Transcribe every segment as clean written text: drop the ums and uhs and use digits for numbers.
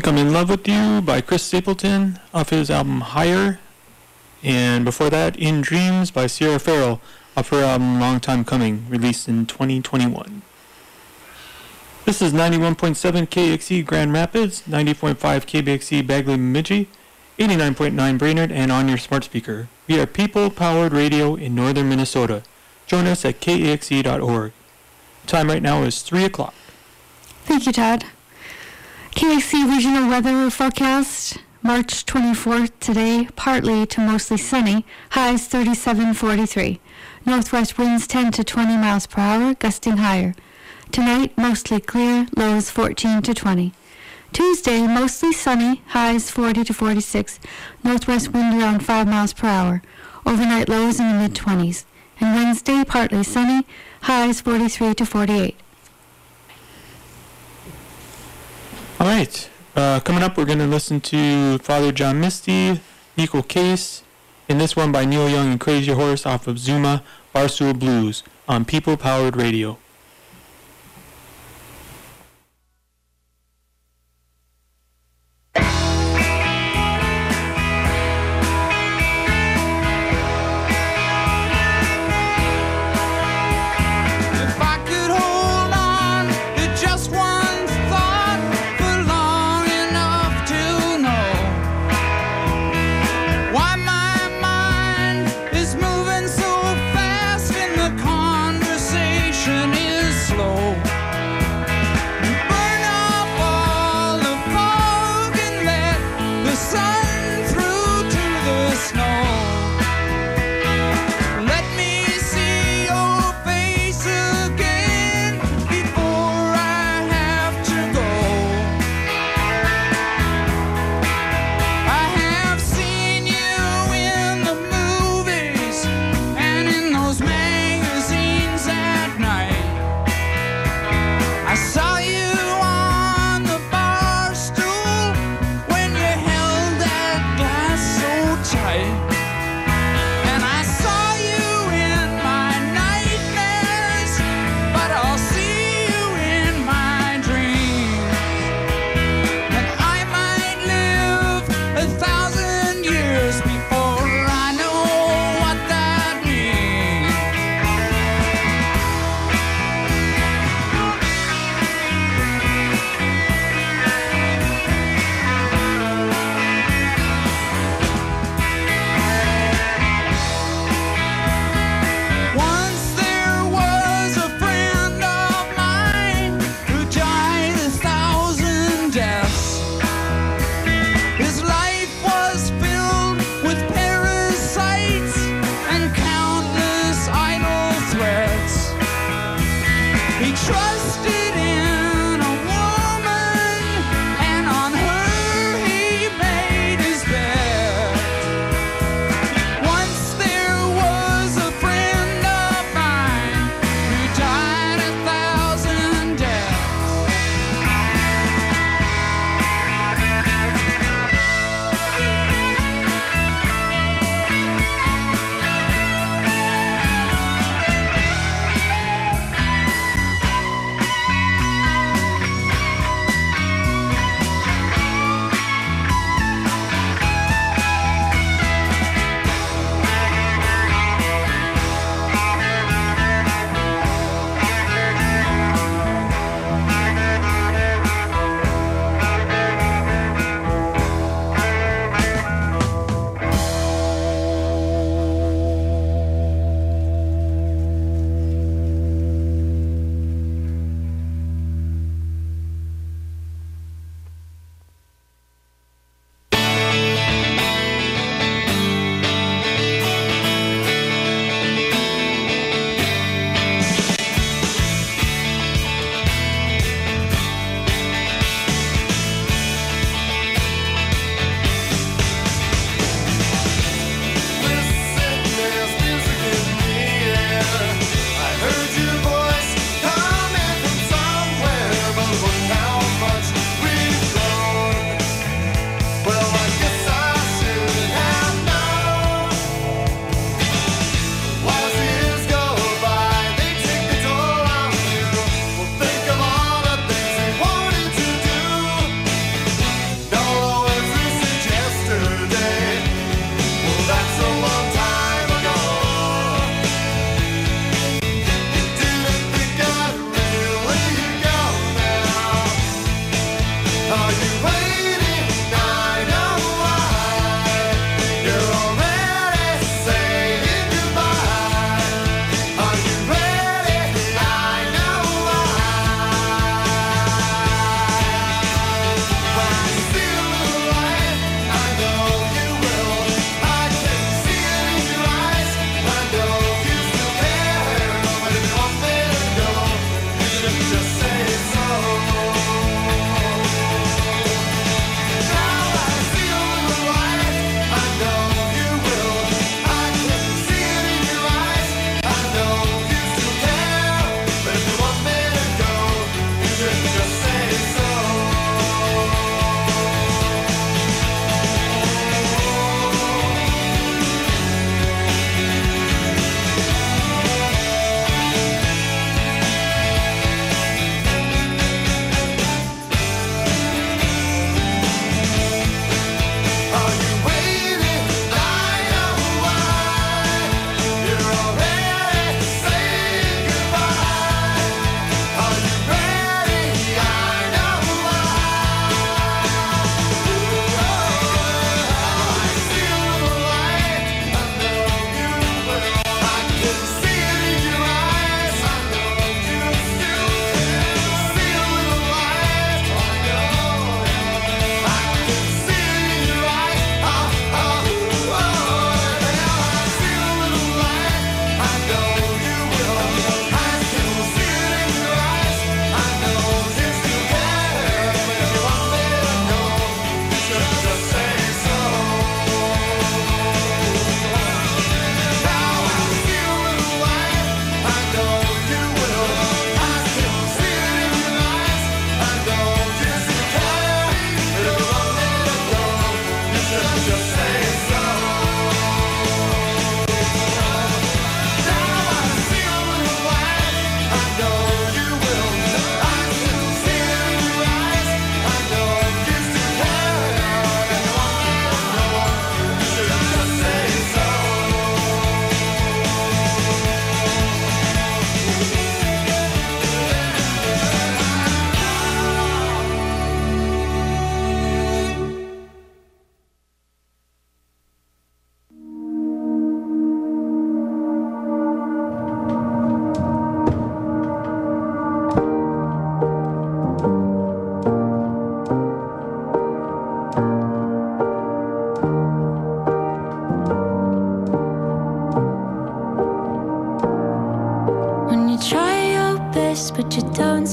I'm in Love With You by Chris Stapleton off his album Higher. And before that, In Dreams by Sierra Farrell off her album Long Time Coming, released in 2021. This is 91.7 KXE Grand Rapids, 90.5 KBXE Bagley Bemidji, 89.9 Brainerd, and on your smart speaker. We are people-powered radio in northern Minnesota. Join us at kexe.org. Time right now is 3 o'clock. Thank you, Todd. KXE regional weather forecast. March 24th today, partly to mostly sunny, highs 37-43. Northwest winds 10 to 20 miles per hour, gusting higher. Tonight, mostly clear, lows 14 to 20. Tuesday, mostly sunny, highs 40 to 46. Northwest wind around 5 miles per hour. Overnight lows in the mid-20s. And Wednesday, partly sunny, highs 43 to 48. All right. Coming up, we're going to listen to Father John Misty, Equal Case, and this one by Neil Young and Crazy Horse off of Zuma, Barstool Blues on People Powered Radio.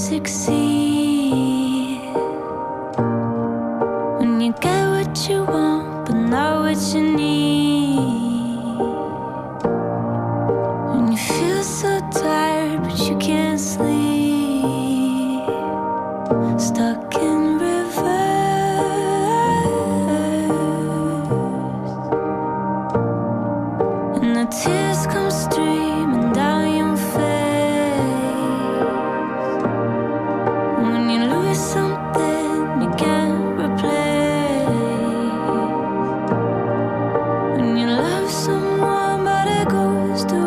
succeed when you get what you want, but not what you need. When you feel so tired, but you can't sleep, stuck in reverse, and the tears come streaming down your face. When you lose something you can't replace, when you love someone but it goes to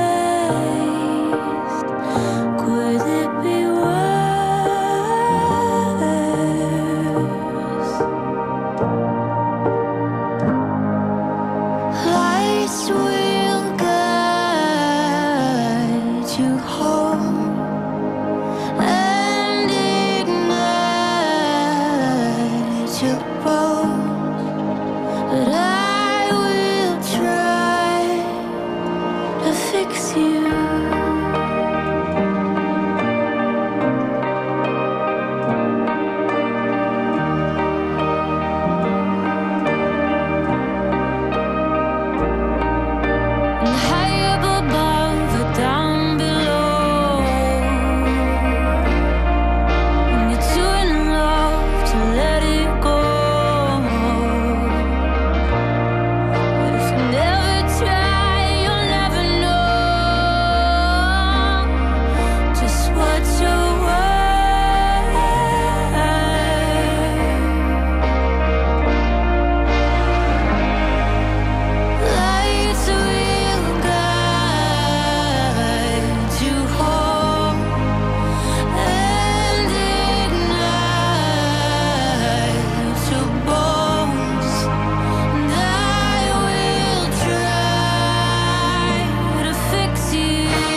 waste, could it be worse? Lights will guide you home and ignite your bones, but I will try to fix you. And high up above or down below, when you're too in love to let it go. But if you never try, you'll never know just what you're worth. Lights will guide you home and ignite your bones, and I will try to fix you.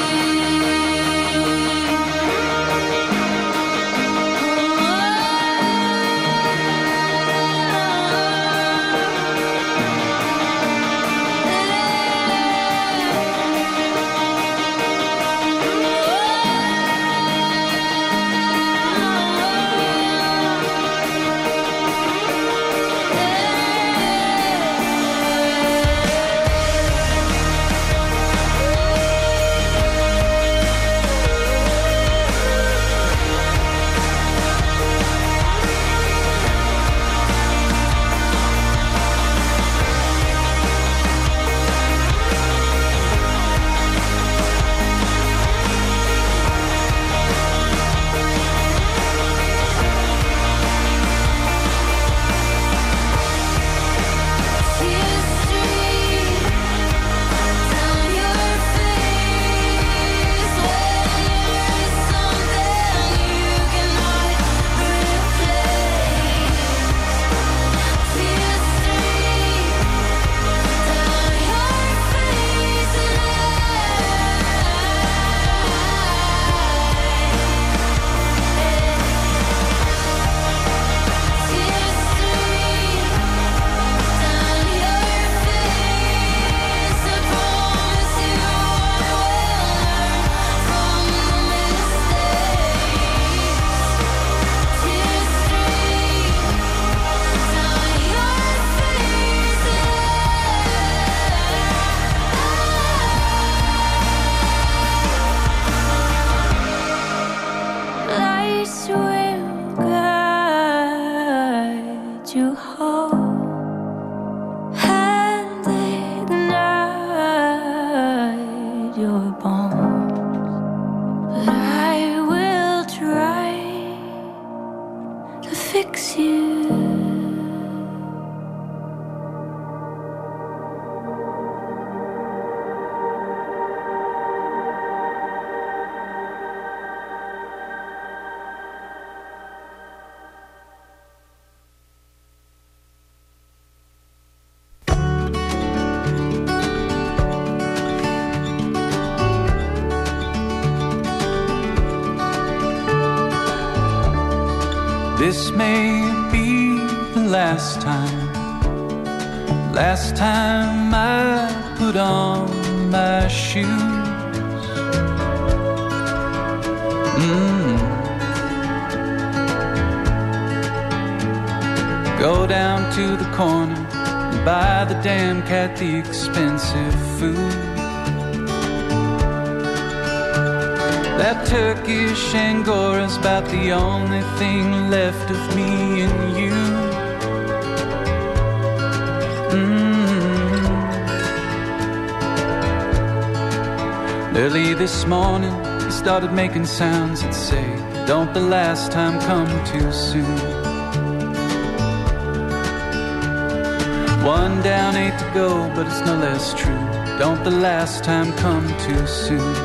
Lights will guide you home and ignite your bones, but I will try to fix you. This may be the last time I put on my shoes. Go down to the corner and buy the damn cat the expensive food. That Turkish Angora's about the only thing left of me and you. Early this morning, he started making sounds that say, don't the last time come too soon. One down, 8 to go, but it's no less true. Don't the last time come too soon.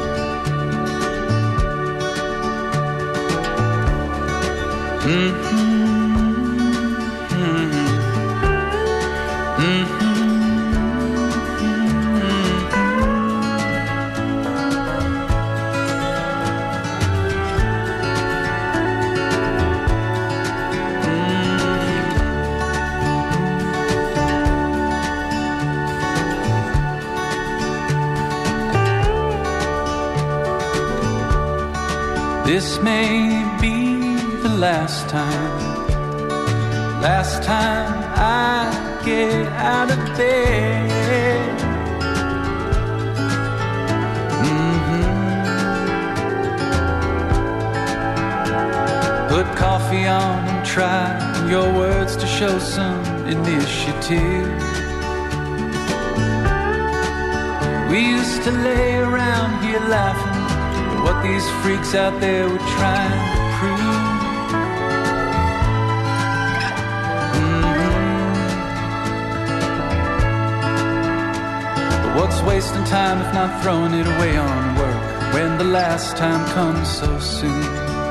This may be the last time I get out of bed. Put coffee on and try your words to show some initiative. We used to lay around here laughing at what these freaks out there were trying to prove. But what's wasting time if not throwing it away on work when the last time comes so soon?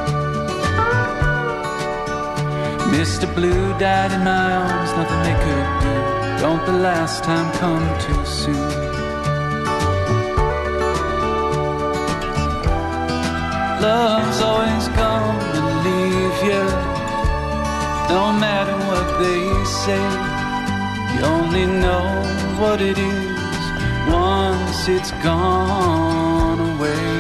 Mr. Blue died in my arms, nothing they could do. Don't the last time come too soon? Love's always gonna leave you, no matter what they say. You only know what it is once it's gone away.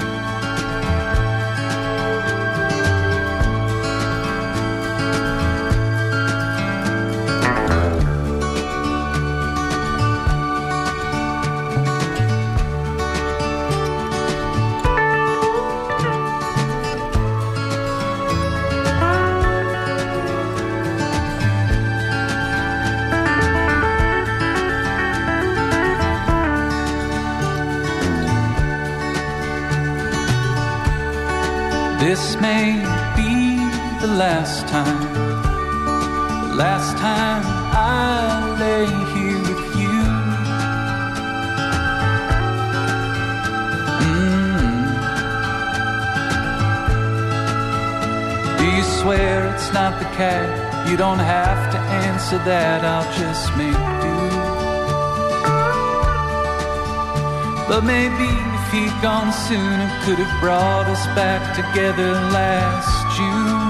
This may be the last time I lay here with you. Do you swear it's not the cat? You don't have to answer that, I'll just make do. But maybe if he'd gone sooner, could have brought us back together last June.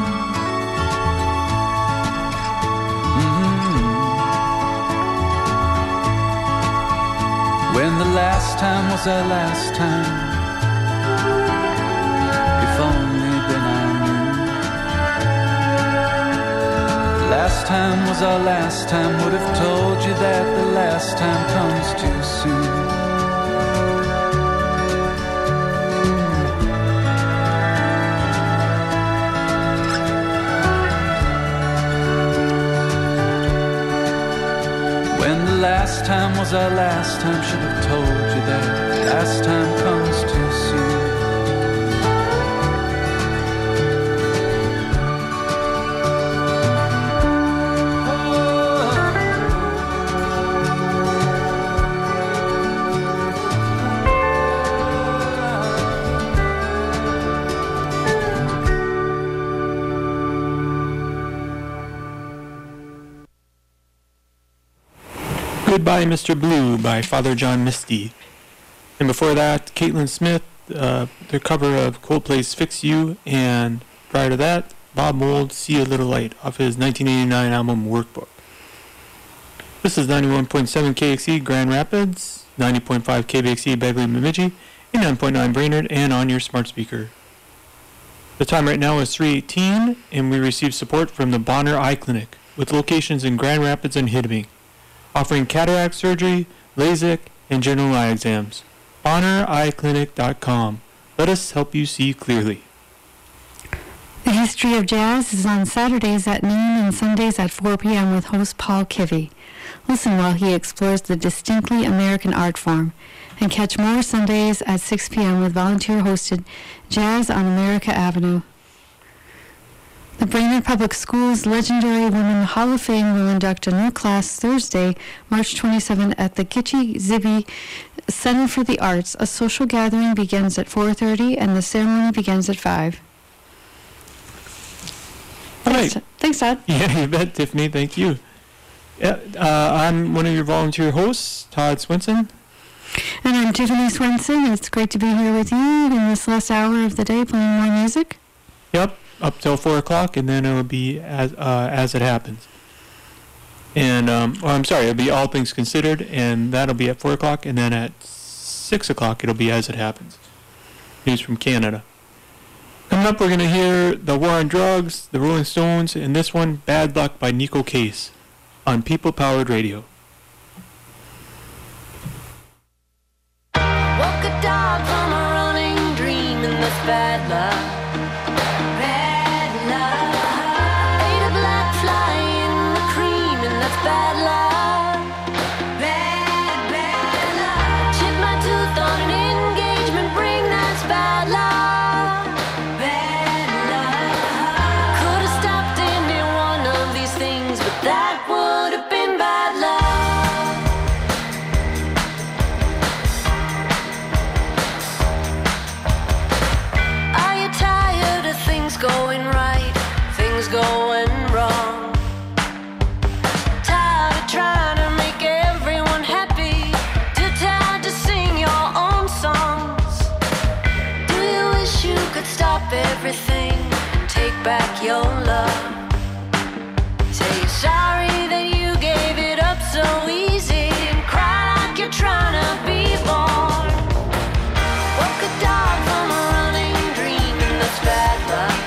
When the last time was our last time, if only then I knew. The last time was our last time, would have told you that the last time comes too soon. Last time was our last time, should have told you that last time comes too soon. Goodbye, Mr. Blue by Father John Misty. And before that, Caitlin Smith, their cover of Coldplay's Fix You, and prior to that, Bob Mould, See a Little Light, off his 1989 album Workbook. This is 91.7 KXE Grand Rapids, 90.5 KBXE Beverly Bemidji, 89.9 Brainerd, and on your smart speaker. The time right now is 3:18, and we received support from the Bonner Eye Clinic. with locations in Grand Rapids and Hibbing, offering cataract surgery, LASIK, and general eye exams. BonnerEyeClinic.com. Let us help you see clearly. The History of Jazz is on Saturdays at noon and Sundays at 4 p.m. with host Paul Kivy. Listen while he explores the distinctly American art form. And catch more Sundays at 6 p.m. with volunteer-hosted Jazz on America Avenue. The Brainerd Public Schools Legendary Women Hall of Fame will induct a new class Thursday, March 27 at the Gitche Zibby Center for the Arts. A social gathering begins at 4:30 and the ceremony begins at 5. All right. Thanks, Todd. Yeah, you bet, Tiffany. Thank you. Yeah, I'm one of your volunteer hosts, Todd Swinson. And I'm Tiffany Swenson. It's great to be here with you in this last hour of the day playing more music. Yep, up till 4 o'clock, and then it'll be as it happens. And, I'm sorry, it'll be All Things Considered, and that'll be at 4 o'clock, and then at 6 o'clock it'll be As It Happens. News from Canada. Coming up, we're going to hear The War on Drugs, The Rolling Stones, and this one, Bad Luck by Nico Case, on People Powered Radio. Woke a dog from a running dream and that's bad luck. Bad luck. Ate a black fly in the cream and that's bad luck. Bad luck. Chipped my tooth on an engagement ring, that's bad luck. Bad luck. Could have stopped any one of these things, but that would have been bad luck. Going right, things going wrong. Tired of trying to make everyone happy. Too tired to sing your own songs. Do you wish you could stop everything and take back your love? Say you're sorry that you gave it up so easy and cry like you're trying to be born. Woke a dog from a running dream and that's bad luck.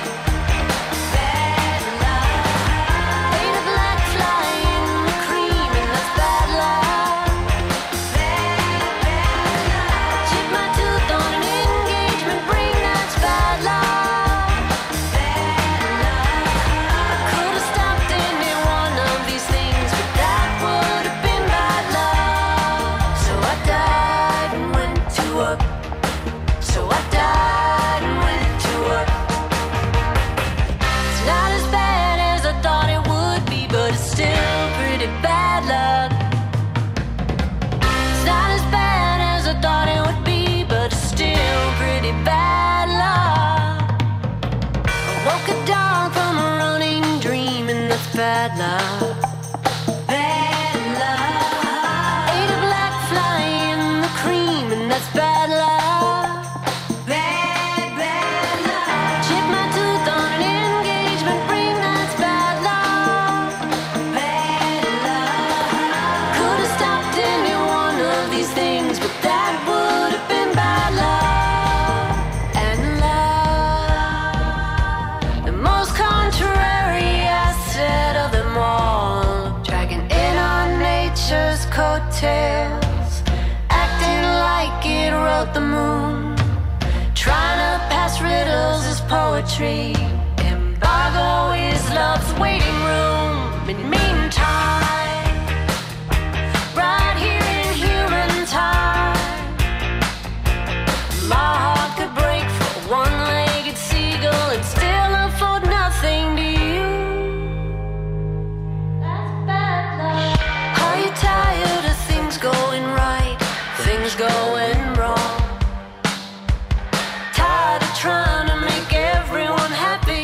Bad luck. Bad luck. Ate a black fly in the cream and that's bad luck. Bad luck. Chipped my tooth on an engagement ring, that's bad luck. Bad luck. Could have stopped any one of these things, but that would have been bad luck. And love, the most contrary asset of them all, dragging in on nature's coattails, acting like it wrote the moon, trying to pass riddles as poetry. Embargo is love's waiting room. In meantime, right here in human time, my heart could break for a one-legged seagull and still afford nothing to you. Are you tired of things going right, things going wrong? Tired of trying to make everyone happy?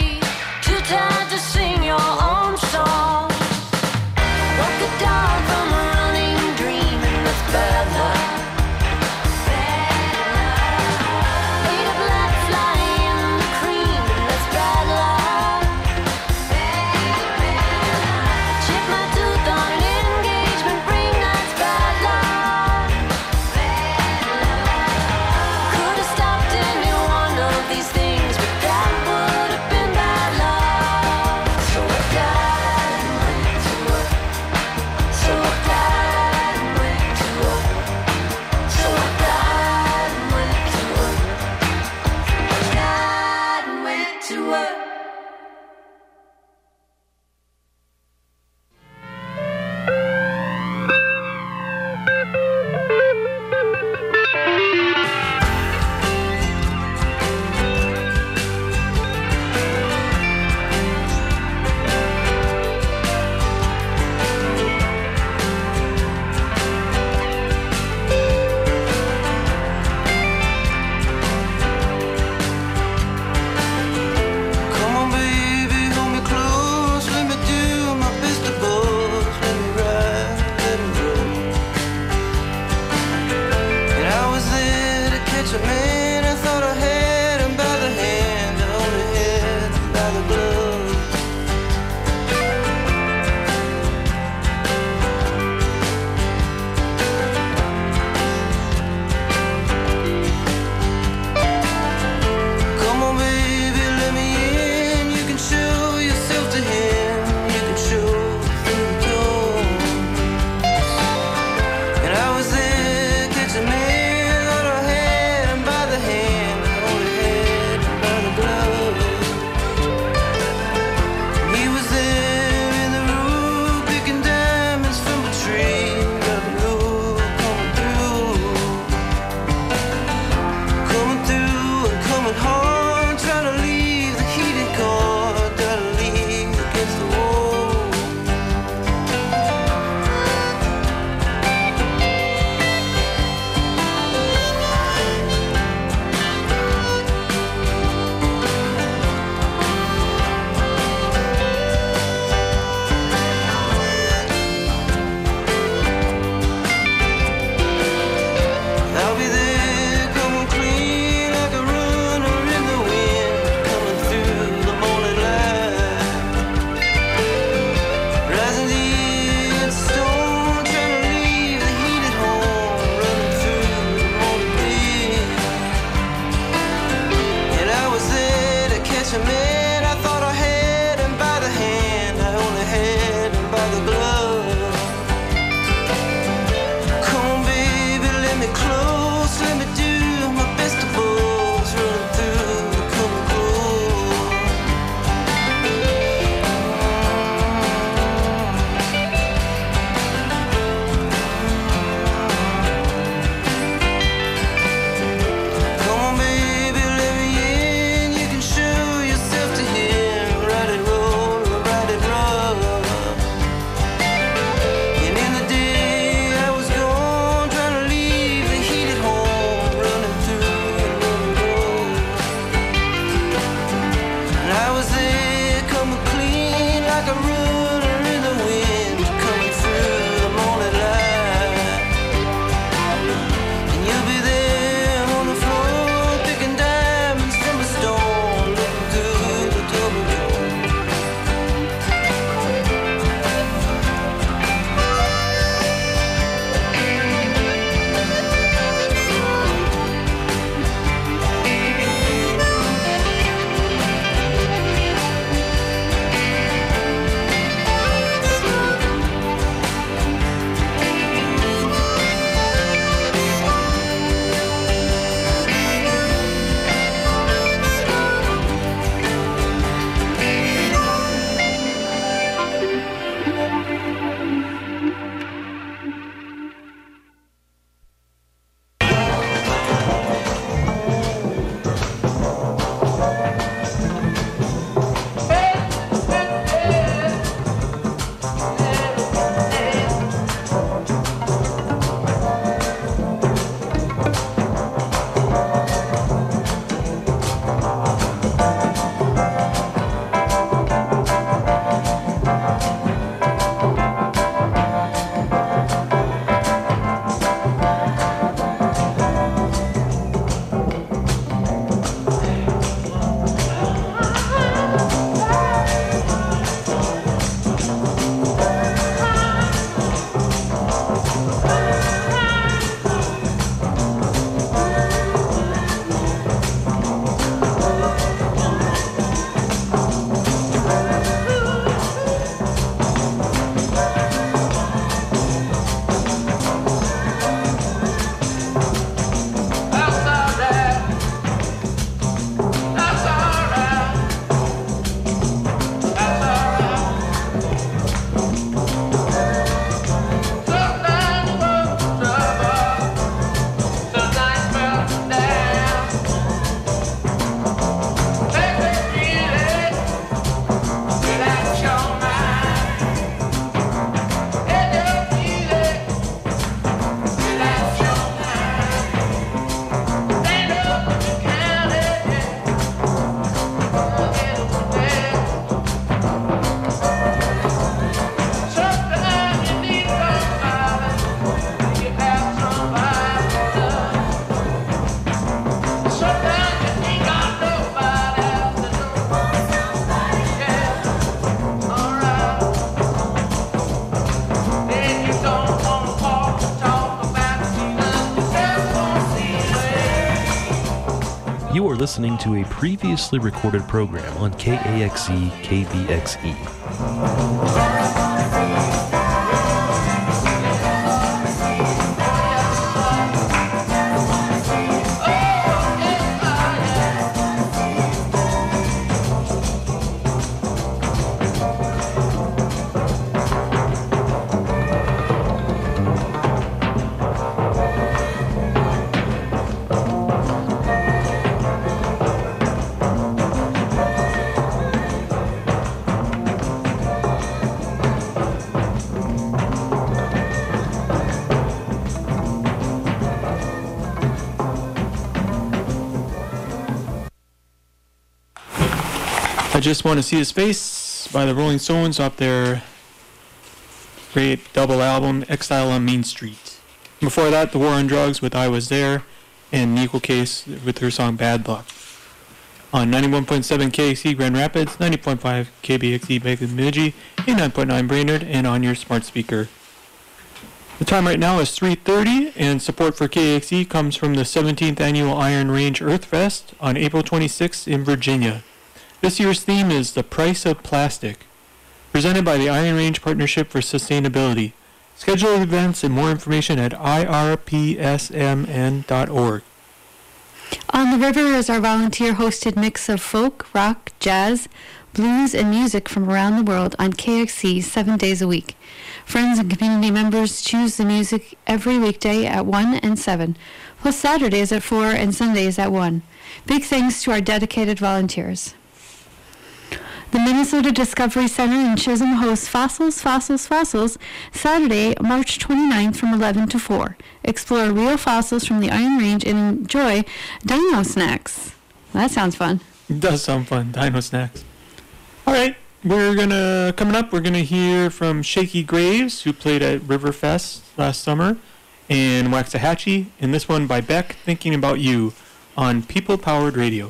are listening to a previously recorded program on KAXE KBXE. I Just Want to See His Face by the Rolling Stones off their great double album, Exile on Main Street. Before that, The War on Drugs with I Was There, and Nickel Case with her song Bad Luck. On 91.7 KXE Grand Rapids, 90.5 KBXE Bemidji, 89.9 Brainerd, and on your smart speaker. The time right now is 3:30, and support for KXE comes from the 17th Annual Iron Range Earth Fest on April 26th in Virginia. This year's theme is The Price of Plastic, presented by the Iron Range Partnership for Sustainability. Schedule events and more information at irpsmn.org. On the River is our volunteer-hosted mix of folk, rock, jazz, blues, and music from around the world on KXC 7 days a week. Friends and community members choose the music every weekday at 1 and 7, plus Saturdays at 4 and Sundays at 1. Big thanks to our dedicated volunteers. The Minnesota Discovery Center in Chisholm hosts Fossils, Fossils, Fossils, Saturday, March 29th from 11 to 4. Explore real fossils from the Iron Range and enjoy dino snacks. That sounds fun. It does sound fun, dino snacks. All right, coming up, we're going to hear from Shaky Graves, who played at Riverfest last summer, and Waxahachie, and this one by Beck, Thinking About You, on People Powered Radio.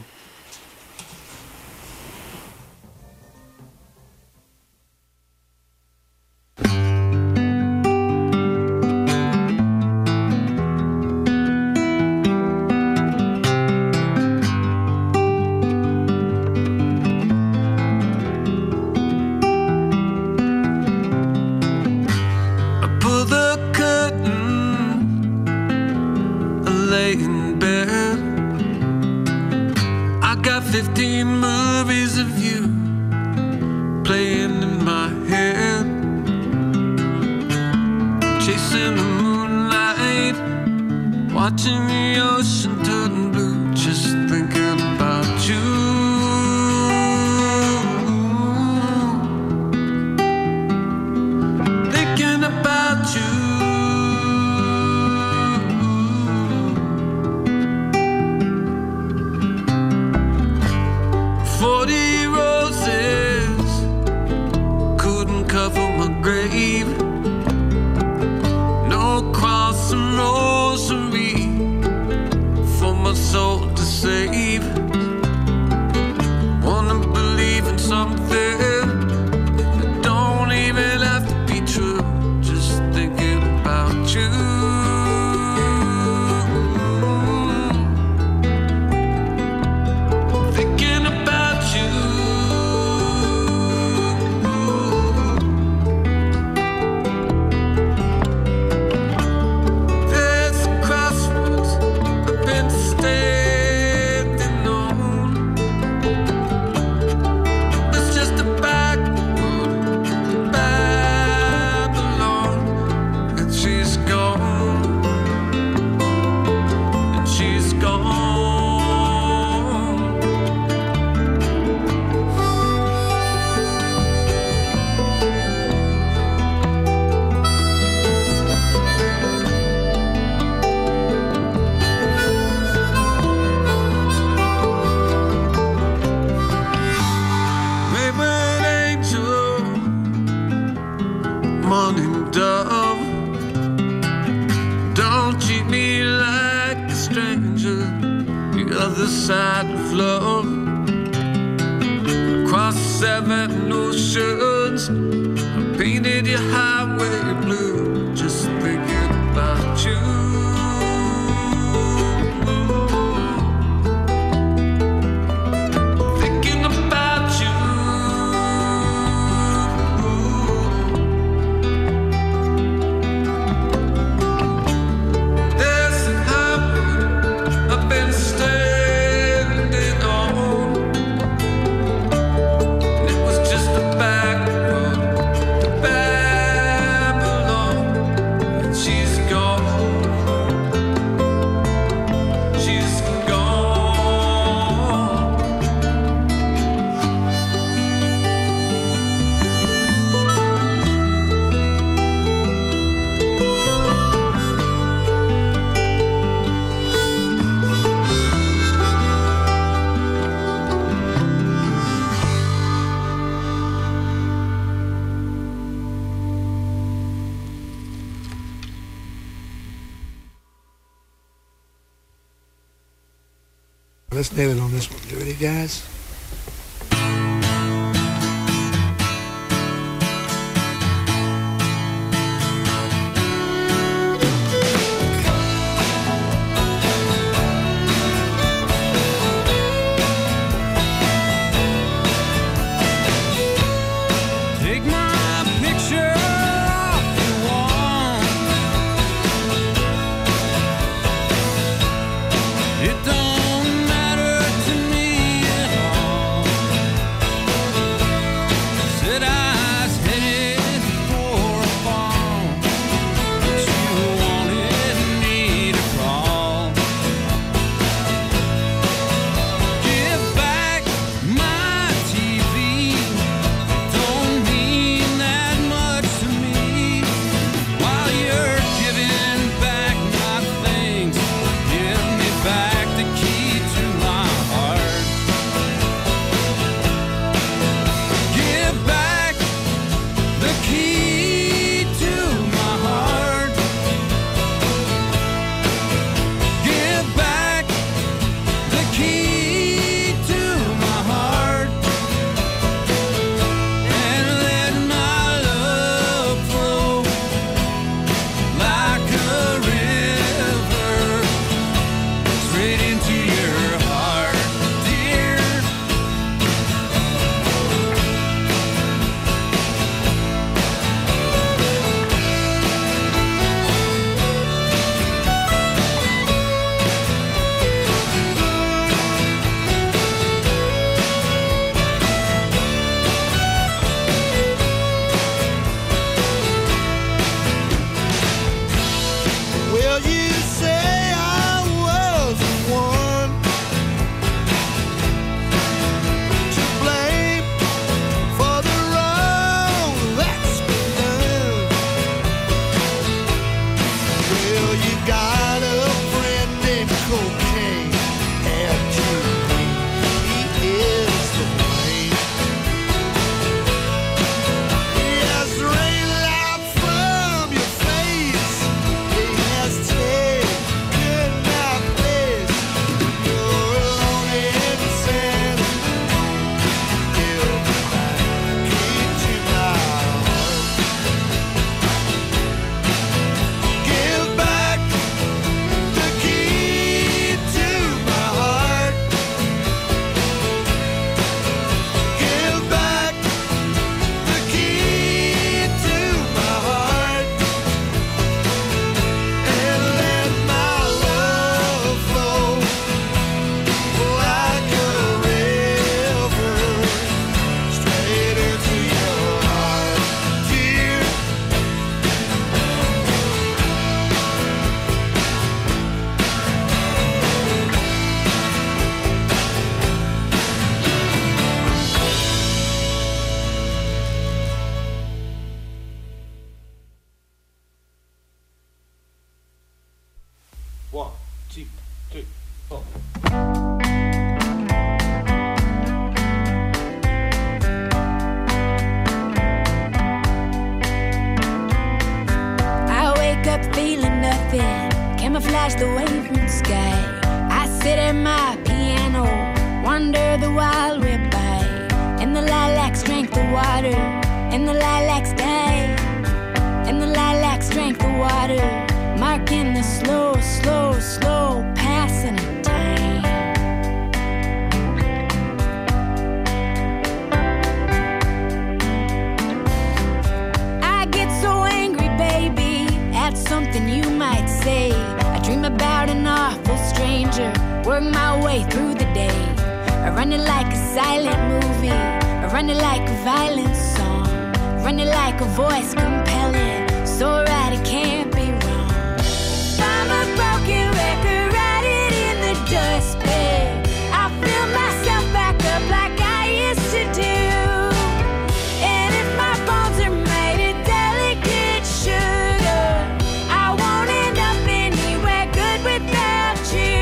Watching the ocean turn blue, just thinking about you. Thinking about you. 40 roses couldn't cover my grave. No cross and rosary for my soul to save. Wanna believe in something that don't even have to be true. Just thinking about you. Thinking about you. There's a crossroads I've been standing on. It's just a back road to Babylon, and she's gone, and she's gone. Wayward angel, morning dove, don't treat me like a stranger. The other side of love, across 7 oceans, I painted your highway blue, just thinking about you. Let's nail it on this one. You ready, guys? camouflage the waving sky. I sit at my piano, wander the while we're by. In the lilacs drank the water, in the lilacs died. In the lilacs drank the water, marking the slow, slow, slow passing of time. I get so angry, baby, at something you might say. I dream about an awful stranger, work my way through the day. I run it like a silent movie, I run it like a violent song, run it like a voice compelling, so right it can't be wrong. I'm a broken record, write it in the dustbin. I fill myself back up like I used to do. And if my bones are made of delicate sugar, I won't end up anywhere good without you.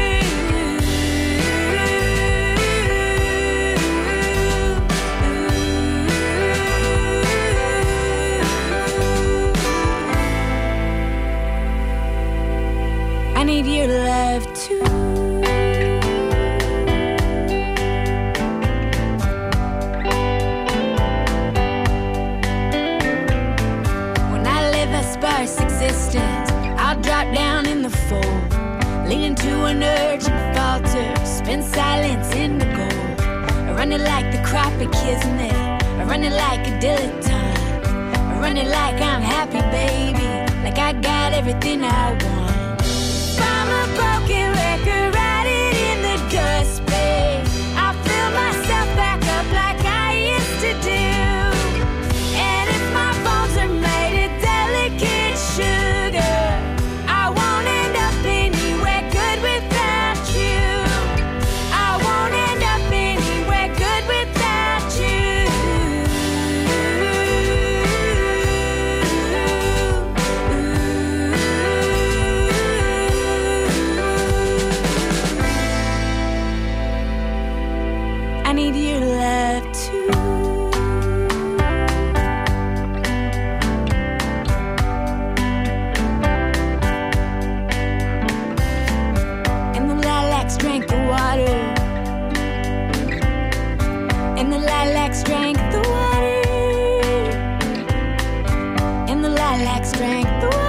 into an urgent falter, spin silence in the gold. I run it like the crappie kismet, I run it like a dilettante, I run it like I'm happy, baby, like I got everything I want. I'm a broken record, write it in the dust, babe. I fill myself back up like I used to do. And if my bones are made of delicate sugar, I won't end up anywhere good without you. I won't end up anywhere good without you. I need your love too. And the lilacs drank the water, and the lilacs drank the water, and the lilacs drank the water.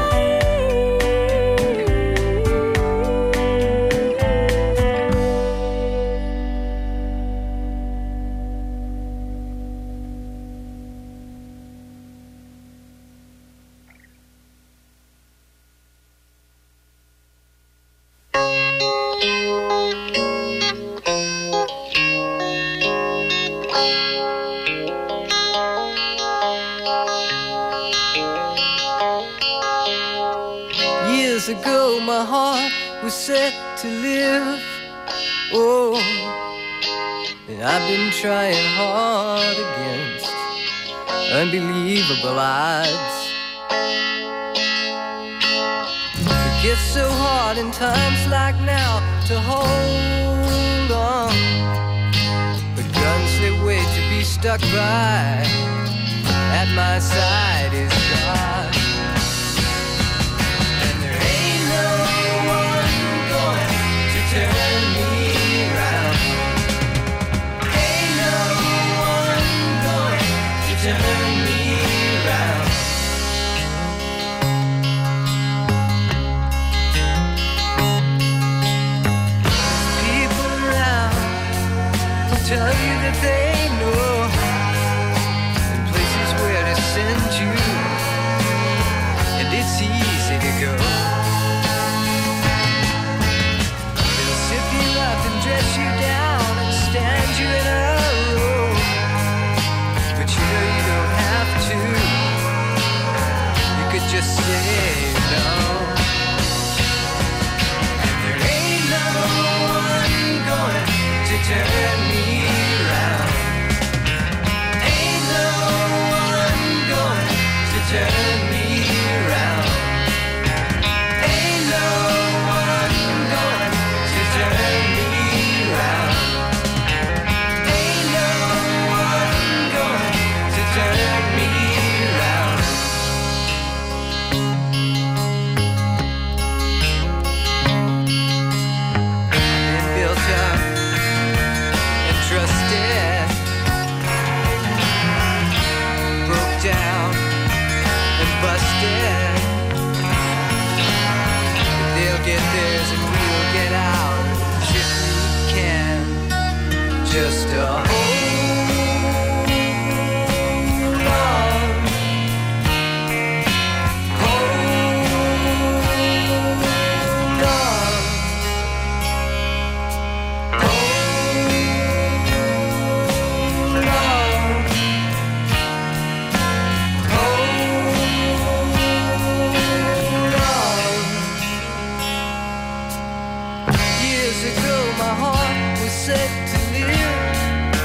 Years ago my heart was set to live. Oh, and I've been trying hard against unbelievable odds. It gets so hard in times like now to hold on, but guns they wait to be stuck by. At my side is God. Turn me around. Ain't no one going to turn me around. There's people around who tell you that they know, and places where to send you, and it's easy to go. And dress you down and stand you in a row, but you know you don't have to. You could just say no. And there ain't no one going to turn me around. Ain't no one going to turn me around. Ain't no one going to turn me around. Ain't no one going to turn me around. I've been built up and trusted, broke down and busted. But they'll get theirs and we'll get ours if we can. Just a hold on, hold on, hold on. Years ago my heart was set to live.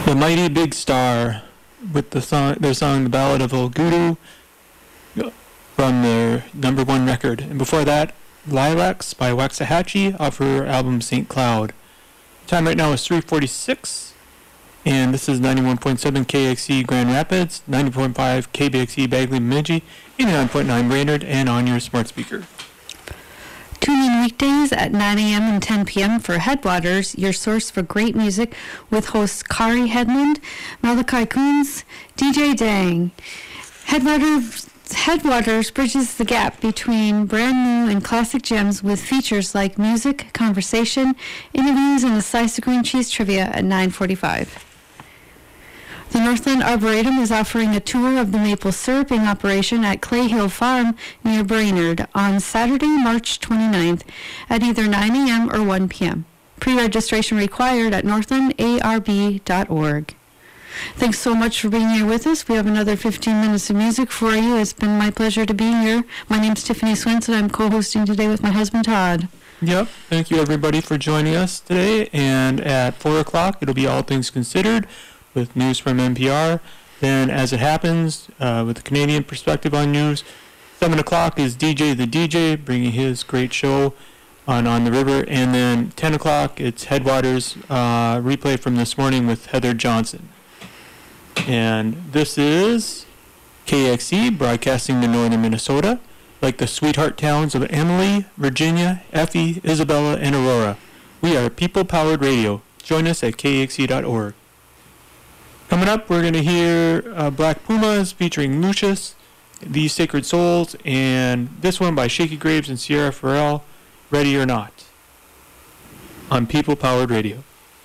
The Mighty Big Star with their song The Ballad of Old Guru from their #1 record. And before that, Lilacs by Waxahachie off her album St. Cloud. Time right now is 3:46, and this is 91.7 KXE Grand Rapids, 90.5 KBXE Bagley Bemidji, 89.9 Brainerd, and on your smart speaker. Tune in weekdays at 9 a.m. and 10 p.m. for Headwaters, your source for great music, with hosts Kari Headland, Malachi Coons, DJ Dang. Headwaters bridges the gap between brand new and classic gems with features like music, conversation, interviews, and a slice of green cheese trivia at 9:45. The Northland Arboretum is offering a tour of the maple syruping operation at Clay Hill Farm near Brainerd on Saturday, March 29th at either 9 a.m. or 1 p.m. Pre-registration required at northlandarb.org. Thanks so much for being here with us. We have another 15 minutes of music for you. It's been my pleasure to be here. My name's Tiffany Swinson. I'm co-hosting today with my husband, Todd. Yep. Thank you, everybody, for joining us today. And at 4 o'clock, it'll be All Things Considered with news from NPR. Then, as it happens, with the Canadian perspective on news, 7 o'clock is DJ the DJ, bringing his great show on the River. And then 10 o'clock, it's Headwaters replay from this morning with Heather Johnson. And this is KXE, broadcasting to northern Minnesota, like the sweetheart towns of Emily, Virginia, Effie, Isabella, and Aurora. We are people-powered radio. Join us at kxe.org. Coming up, we're going to hear Black Pumas featuring Lucius, These Sacred Souls, and this one by Shaky Graves and Sierra Farrell, Ready or Not, on People Powered Radio.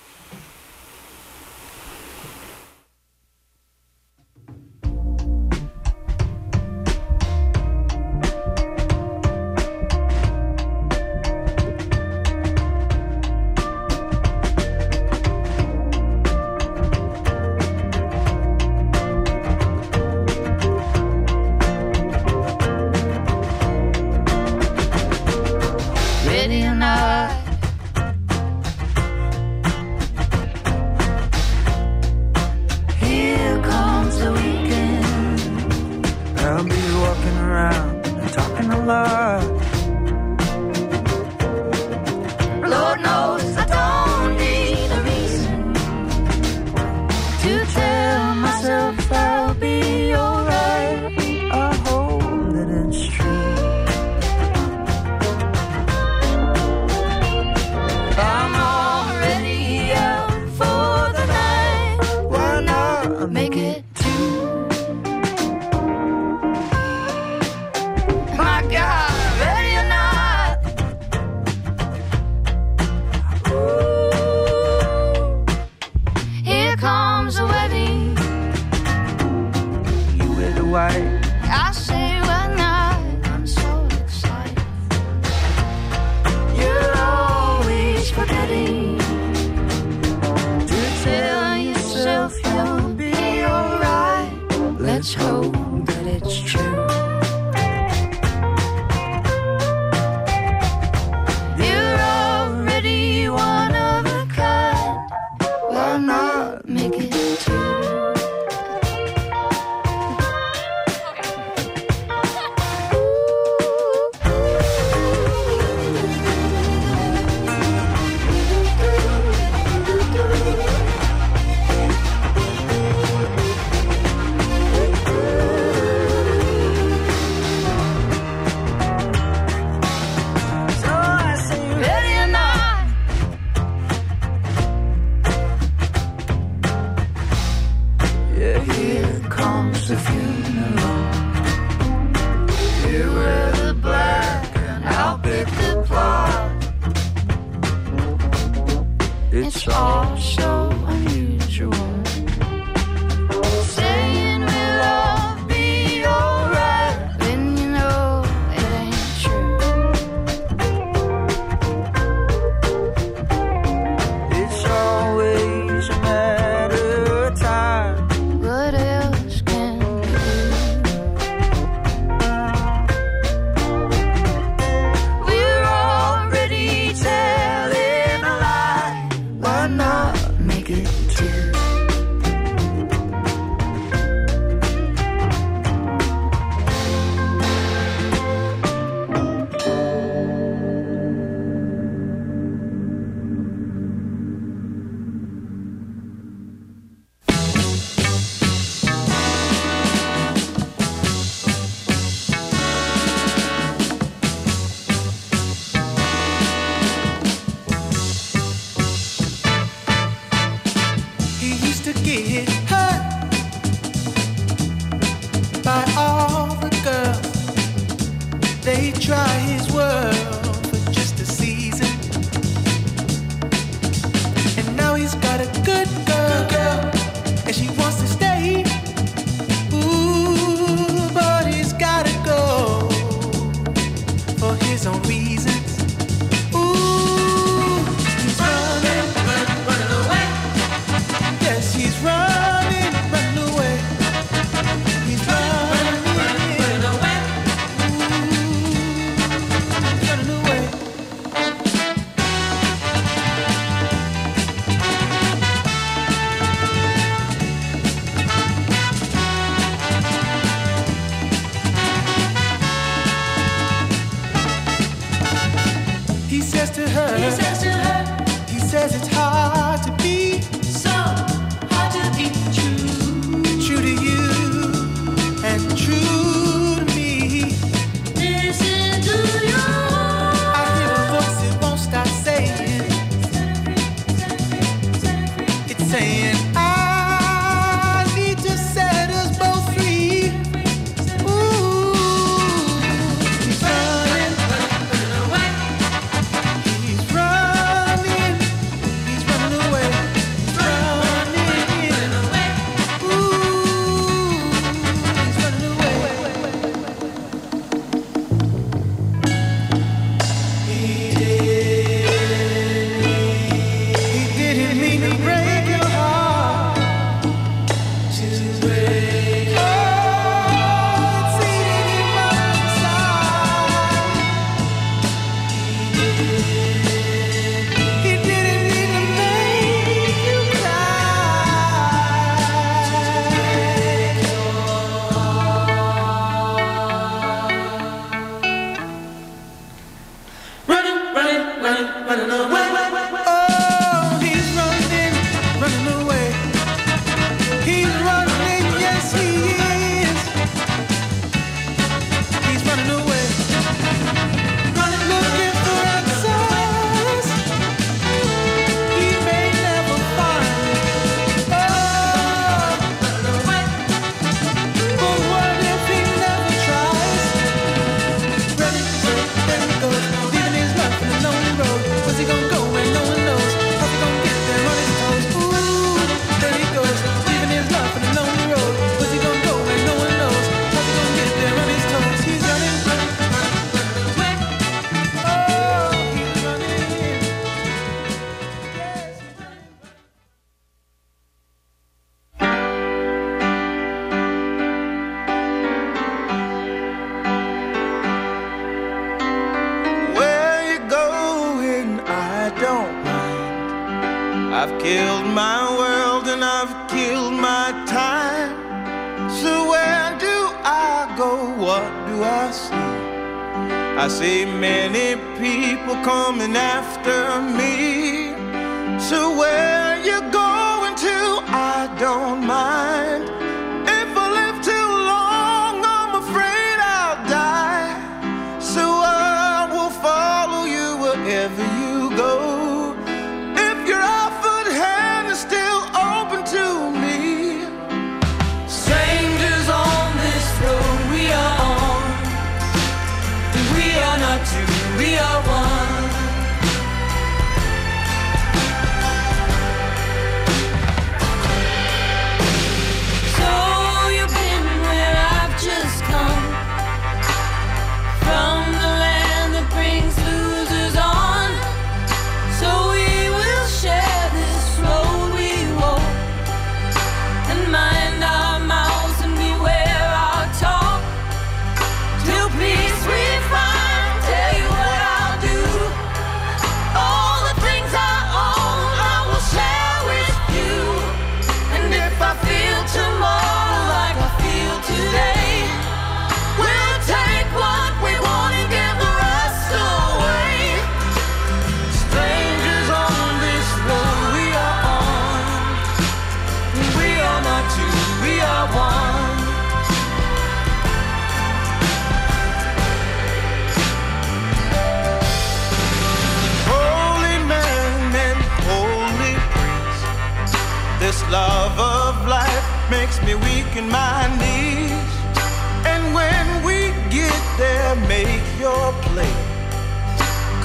Ready or not, here comes the weekend. I'll be walking around and talking a lot. Lord knows I don't need a reason to tell myself I'll be alright. I hope that it's true. I'm already out for the night. Why not Make it two. My God, ready or not. Ooh, here comes the wedding. you wear the white? I say why not? I'm so excited. You're always forgetting to tell yourself you'll be alright. Let's hope that it's true. You're already one of a kind. Why not make it two? They try his world for just a season, and now he's got a good girl, and she wants to stay. Ooh, but he's gotta go for his own reasons. Ooh, he's running, running away. Yes, he's running, running away. He's running, running away. Ooh, running away. He says to her, he says it's hard to be, so hard to be true to you and true to me. Listen to you. I hear a voice, it won't stop saying, it's saying, I need to set us both free. Ooh, he's running, running away. He's running, he's running away. He's running away. Ooh, he's running away. He didn't mean to break your heart. To break. Oh, it's eating him up inside. He didn't mean to make you running, running, running, running away. Oh, he's running, running away. He's running, yes he is. He's running away. Running, looking for answers he may never find. Oh, running away. But what if he never tries? Running, there he goes, leaving his life on a lonely road. Where's he gonna go when no one knows? How's he gonna get there on his toes? Ooh, there he goes, leaving his life on a lonely road. Where's he gonna go when no one knows? How's he gonna get there on his toes? He's running, running, running, running away. Oh, he's running. Yes, he's running. Where you going? I don't mind. I've killed my world and I've killed my time. So where do I go? What do I see? I see many people coming after me. So where you going to? I don't mind. If I live too long, I'm afraid I'll die. So I will follow you wherever you go. If your offered hand is still open to me. Strangers on this road we are on. We are not two, we are one. So you've been where I've just come, from the land that brings losers on. So we will share this road we walk, and mind our mouths and beware our talk. Till peace we find, tell you what I'll do. All the things I own, I will share with you. And if I feel tomorrow like I feel today, we'll take what we want and give the rest away. Strangers on this road we are on. We are not two, we are one. Holy man and holy priest, this love of life makes me weak in my knees. And when we get there, make your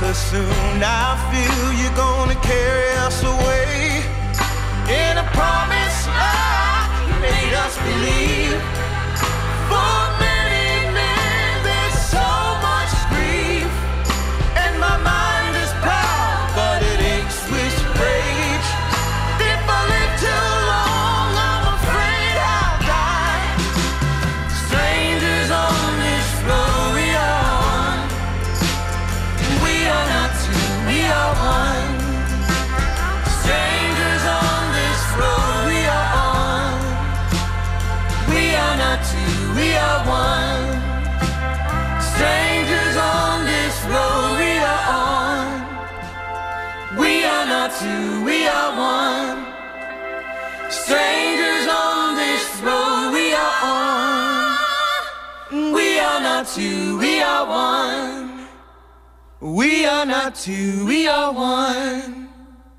Rather soon I feel you're gonna carry us away in a promise like you made us believe. For many men there's so much grief, and my mind is proud, but it aches with rage. If I live too long, I'm afraid I'll die. Strangers on this road we are on. We are not two, we are one. Strangers on this road we are on. We are not two, we are one. Strangers on this road we are on. We are not two, we are one. Strangers on this road we are on. We are not two, we are one. We are not two, we are one.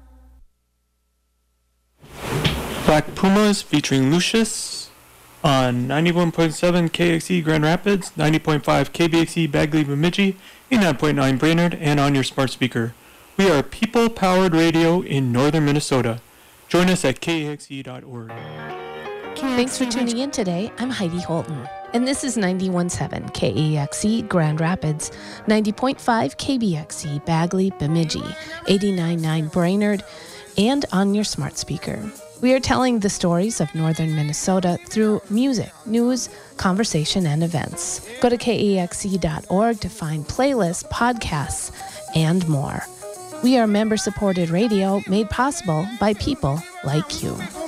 Black Pumas featuring Lucius on 91.7 KXE Grand Rapids, 90.5 KBXE Bagley Bemidji, 89.9 Brainerd, and on your smart speaker. We are people-powered radio in northern Minnesota. Join us at kxe.org. Thanks for tuning in today. I'm Heidi Holton, and this is 91.7 KEXE Grand Rapids, 90.5 KBXE Bagley Bemidji, 89.9 Brainerd, and on your smart speaker. We are telling the stories of northern Minnesota through music, news, conversation, and events. Go to kexe.org to find playlists, podcasts, and more. We are member-supported radio made possible by people like you.